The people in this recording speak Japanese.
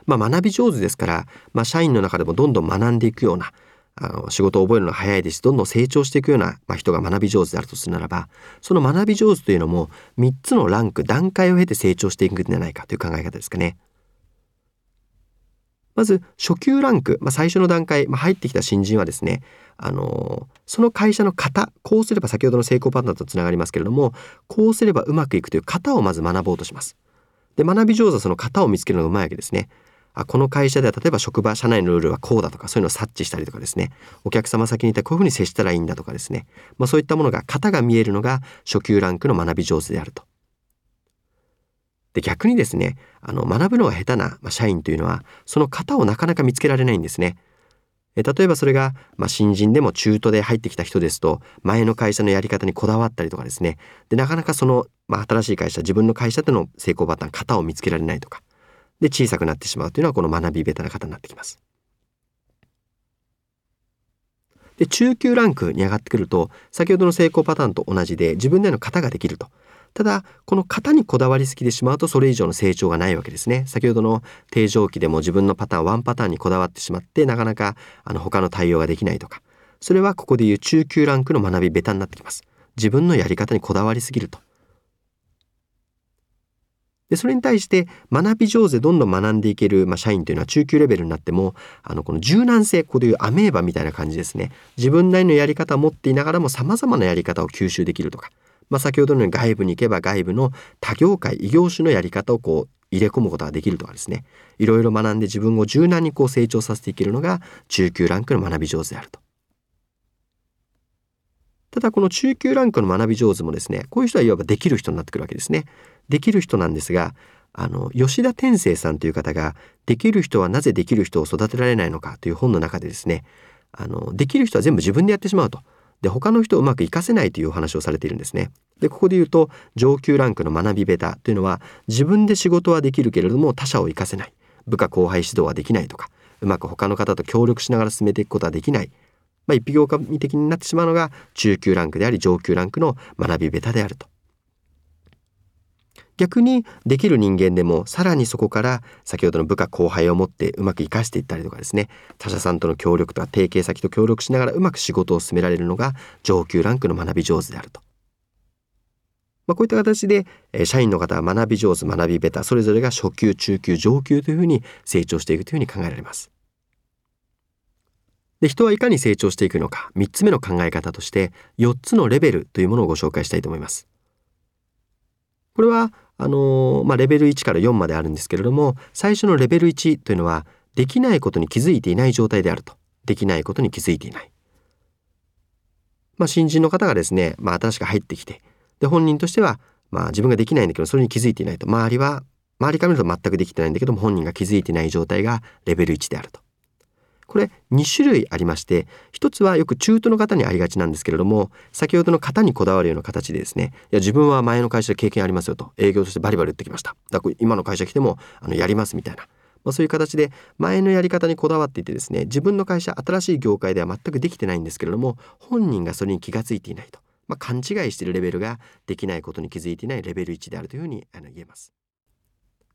学び上手ですから、社員の中でもどんどん学んでいくような、仕事を覚えるのが早いですし、どんどん成長していくような、人が学び上手であるとするならば、その学び上手というのも3つのランク、段階を経て成長していくんじゃないかという考え方ですかね。まず初級ランク、最初の段階、入ってきた新人はですね、その会社の型、こうすれば先ほどの成功パターンとつながりますけれども、こうすればうまくいくという型をまず学ぼうとします。で、学び上手はその型を見つけるのがうまいわけですね。この会社では例えば職場、社内のルールはこうだとか、そういうのを察知したりとかですね、お客様先にいたらこういうふうに接したらいいんだとかですね、そういったものが型が見えるのが初級ランクの学び上手であると。で、逆にですね、学ぶのが下手な、社員というのはその型をなかなか見つけられないんですね。例えばそれが、新人でも中途で入ってきた人ですと、前の会社のやり方にこだわったりとかですね、でなかなかその、新しい会社、自分の会社での成功パターン、型を見つけられないとかで小さくなってしまうというのはこの学び下手な方になってきます。で、中級ランクに上がってくると、先ほどの成功パターンと同じで自分での型ができると。ただこの型にこだわりすぎてしまうとそれ以上の成長がないわけですね。先ほどの定常期でも自分のパターン、ワンパターンにこだわってしまってなかなか他の対応ができないとか、それはここでいう中級ランクの学び下手になってきます。自分のやり方にこだわりすぎると。で、それに対して学び上手でどんどん学んでいける、社員というのは中級レベルになってもこの柔軟性、ここでいうアメーバみたいな感じですね。自分なりのやり方を持っていながらも様々なやり方を吸収できるとか、先ほどのように外部に行けば外部の他業界、異業種のやり方を入れ込むことができるとかですね、いろいろ学んで自分を柔軟に成長させていけるのが中級ランクの学び上手であると。ただこの中級ランクの学び上手もですね、こういう人はいわばできる人になってくるわけですね。できる人なんですが、吉田天成さんという方ができる人はなぜできる人を育てられないのかという本の中でですね、できる人は全部自分でやってしまうと。で、他の人をうまく活かせないというお話をされているんですね。で、ここで言うと上級ランクの学び下手というのは、自分で仕事はできるけれども他者を活かせない、部下後輩指導はできないとか、うまく他の方と協力しながら進めていくことはできない、一匹狼的になってしまうのが中級ランクであり上級ランクの学び下手であると。逆にできる人間でもさらにそこから先ほどの部下後輩を持ってうまく活かしていったりとかですね、他社さんとの協力とか提携先と協力しながらうまく仕事を進められるのが上級ランクの学び上手であると。こういった形で社員の方は学び上手、学び下手、それぞれが初級、中級、上級というふうに成長していくというふうに考えられます。で、人はいかに成長していくのか、3つ目の考え方として4つのレベルというものをご紹介したいと思います。これはレベル1から4まであるんですけれども、最初のレベル1というのはできないことに気づいていない状態であると。できないことに気づいていない。新人の方がですね、新しく入ってきて、で本人としては自分ができないんだけどそれに気づいていないと。周りから見ると全くできてないんだけども本人が気づいていない状態がレベル1であると。これ2種類ありまして、一つはよく中途の方にありがちなんですけれども、先ほどの型にこだわるような形でですね、いや自分は前の会社で経験ありますよと、営業としてバリバリ売ってきました、だから今の会社来てもやりますみたいな、そういう形で前のやり方にこだわっていてですね、自分の会社、新しい業界では全くできてないんですけれども本人がそれに気がついていないと、勘違いしているレベルができないことに気づいていないレベル1であるというふうに言えます。